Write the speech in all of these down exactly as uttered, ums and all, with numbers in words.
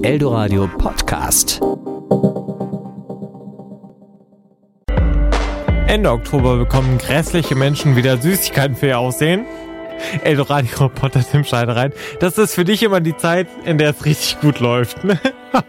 Eldoradio Podcast. Ende Oktober bekommen grässliche Menschen wieder Süßigkeiten für ihr Aussehen. Eldoradio-Reporter Tim Scheiderein. Das ist für dich immer die Zeit, in der es richtig gut läuft. Ne?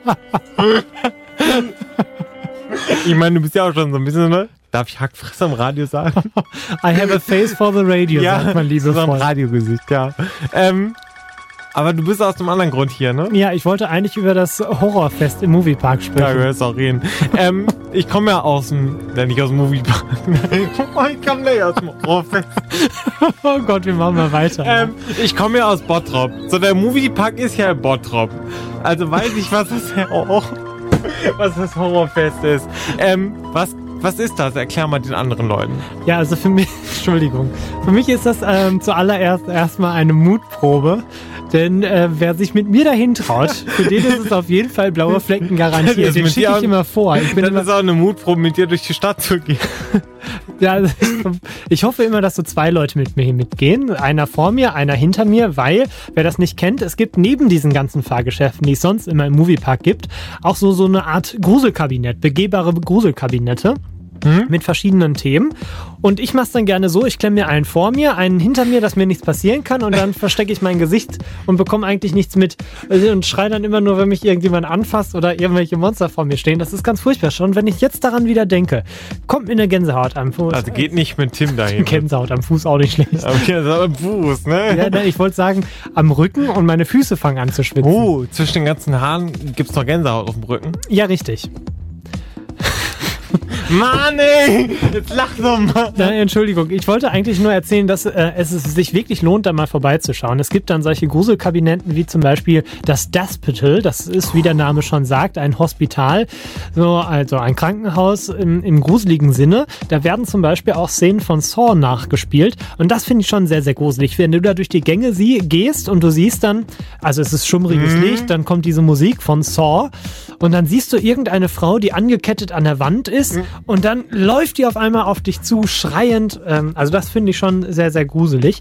Ich meine, du bist ja auch schon so ein bisschen, ne? Darf ich Hackfresser im Radio sagen? I have a face for the radio, ja, sagt man liebevoll. So ein Radiogesicht, ja. Ähm, aber du bist aus einem anderen Grund hier, ne? Ja, ich wollte eigentlich über das Horrorfest im Moviepark sprechen. Ja, du hörst auch reden. ähm, ich komme ja aus dem, ja nicht aus dem Moviepark. Oh, ich komme nicht aus dem Horrorfest. Oh Gott, wir machen mal weiter. Ähm, ich komme ja aus Bottrop. So, der Moviepark ist ja in Bottrop. Also weiß ich, was das, oh, was das Horrorfest ist. Ähm, was Was ist das? Erklär mal den anderen Leuten. Ja, also für mich, Entschuldigung, für mich ist das ähm, zuallererst erstmal eine Mutprobe, denn äh, wer sich mit mir dahin traut, für den ist es auf jeden Fall blaue Flecken garantiert. Den schicke ich immer vor. Ich bin das immer, ist auch eine Mutprobe, mit dir durch die Stadt zu gehen. Ja, also ich hoffe immer, dass so zwei Leute mit mir mitgehen. Einer vor mir, einer hinter mir, weil, wer das nicht kennt, es gibt neben diesen ganzen Fahrgeschäften, die es sonst immer im Moviepark gibt, auch so, so eine Art Gruselkabinett, begehbare Gruselkabinette. Mhm. Mit verschiedenen Themen. Und ich mache es dann gerne so, ich klemme mir einen vor mir, einen hinter mir, dass mir nichts passieren kann und dann verstecke ich mein Gesicht und bekomme eigentlich nichts mit und schreie dann immer nur, wenn mich irgendjemand anfasst oder irgendwelche Monster vor mir stehen. Das ist ganz furchtbar. Schon wenn ich jetzt daran wieder denke, kommt mir eine Gänsehaut am Fuß. Also geht nicht mit Tim dahin. Gänsehaut am Fuß auch nicht schlecht. Aber am Fuß, ne? Ja, nein, ich wollte sagen, am Rücken und meine Füße fangen an zu schwitzen. Oh, zwischen den ganzen Haaren gibt's noch Gänsehaut auf dem Rücken? Ja, richtig. Mann, ey! Jetzt lach doch mal! Nein, Entschuldigung, ich wollte eigentlich nur erzählen, dass äh, es sich wirklich lohnt, da mal vorbeizuschauen. Es gibt dann solche Gruselkabinetten wie zum Beispiel das Deathspital. Das ist, wie der Name schon sagt, ein Hospital, so, also ein Krankenhaus im, im gruseligen Sinne. Da werden zum Beispiel auch Szenen von Saw nachgespielt und das finde ich schon sehr, sehr gruselig. Wenn du da durch die Gänge sie- gehst und du siehst dann, also es ist schummriges mhm. Licht, dann kommt diese Musik von Saw und dann siehst du irgendeine Frau, die angekettet an der Wand ist, mhm. und dann läuft die auf einmal auf dich zu, schreiend. Also das finde ich schon sehr, sehr gruselig.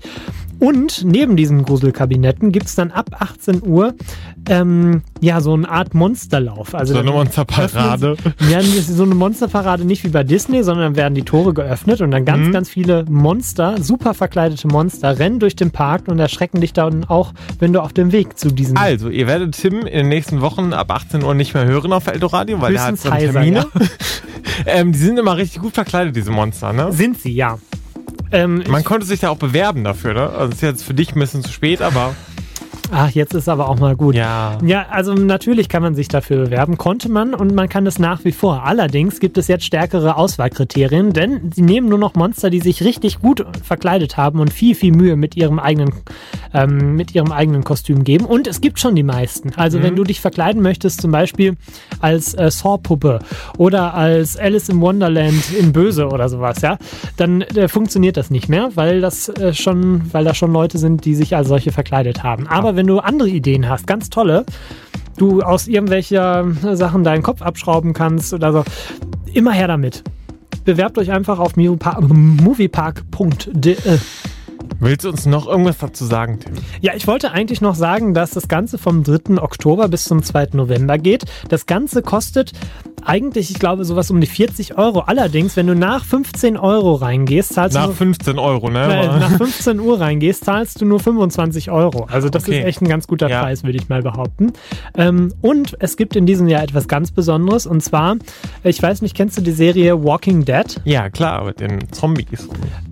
Und neben diesen Gruselkabinetten gibt es dann ab achtzehn Uhr ähm, ja so eine Art Monsterlauf. Also so eine Monsterparade. Ja, so eine Monsterparade nicht wie bei Disney, sondern dann werden die Tore geöffnet und dann ganz, mhm. ganz viele Monster, super verkleidete Monster, rennen durch den Park und erschrecken dich dann auch, wenn du auf dem Weg zu diesen... Also, ihr werdet Tim in den nächsten Wochen ab achtzehn Uhr nicht mehr hören auf Eldoradio, weil er hat so Termine. Ja. ähm, die sind immer richtig gut verkleidet, diese Monster, ne? Sind sie, ja. Ähm, Man konnte sich da auch bewerben dafür, ne? Also ist jetzt für dich ein bisschen zu spät, aber... Ach, jetzt ist aber auch mal gut. Ja. Ja, also natürlich kann man sich dafür bewerben, konnte man und man kann es nach wie vor. Allerdings gibt es jetzt stärkere Auswahlkriterien, denn sie nehmen nur noch Monster, die sich richtig gut verkleidet haben und viel, viel Mühe mit ihrem eigenen, ähm, mit ihrem eigenen Kostüm geben. Und es gibt schon die meisten. Also mhm. wenn du dich verkleiden möchtest, zum Beispiel als äh, Saw-Puppe oder als Alice in Wonderland in Böse oder sowas, ja, dann äh, funktioniert das nicht mehr, weil das äh, schon, weil da schon Leute sind, die sich als solche verkleidet haben. Aber wenn du andere Ideen hast, ganz tolle, du aus irgendwelcher Sachen deinen Kopf abschrauben kannst oder so, immer her damit. Bewerbt euch einfach auf moviepark punkt de. Willst du uns noch irgendwas dazu sagen, Tim? Ja, ich wollte eigentlich noch sagen, dass das Ganze vom dritten Oktober bis zum zweiten November geht. Das Ganze kostet eigentlich, ich glaube, sowas um die vierzig Euro. Allerdings, wenn du nach fünfzehn Euro reingehst, zahlst nach du... Nach fünfzehn Euro, ne? Weil nach fünfzehn Uhr reingehst, zahlst du nur fünfundzwanzig Euro. Also das okay. ist echt ein ganz guter ja. Preis, würde ich mal behaupten. Ähm, und es gibt in diesem Jahr etwas ganz Besonderes. Und zwar, ich weiß nicht, kennst du die Serie Walking Dead? Ja, klar, mit den Zombies.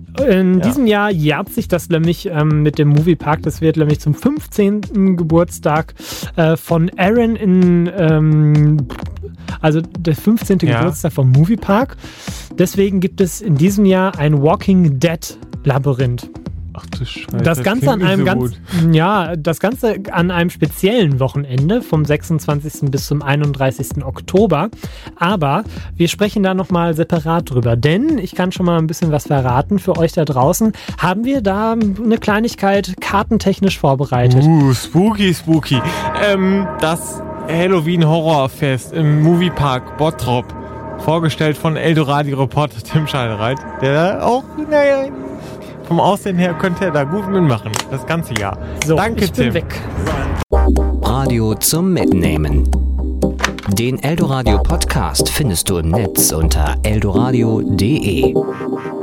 In ja. diesem Jahr jährt sich das nämlich ähm, mit dem Moviepark. Das wird nämlich zum fünfzehnten Geburtstag äh, von Aaron in, ähm, also der fünfzehnte Ja. Geburtstag vom Moviepark. Deswegen gibt es in diesem Jahr ein Walking Dead Labyrinth. Ach du Scheiße. Das, das Ganze an einem so ganz, ja, das Ganze an einem speziellen Wochenende vom sechsundzwanzigsten bis zum einunddreißigsten Oktober. Aber wir sprechen da nochmal separat drüber, denn ich kann schon mal ein bisschen was verraten für euch da draußen. Haben wir da eine Kleinigkeit kartentechnisch vorbereitet? Uh, spooky, spooky. Ähm, das Halloween-Horrorfest im Moviepark Bottrop. Vorgestellt von Eldoradio-Reporter Tim Scheidereit, der auch, naja, vom Aussehen her könnte er da gut mitmachen, das ganze Jahr. So, danke, ich Tim. Bin weg. Radio zum Mitnehmen. Den Eldoradio Podcast findest du im Netz unter eldoradio punkt de.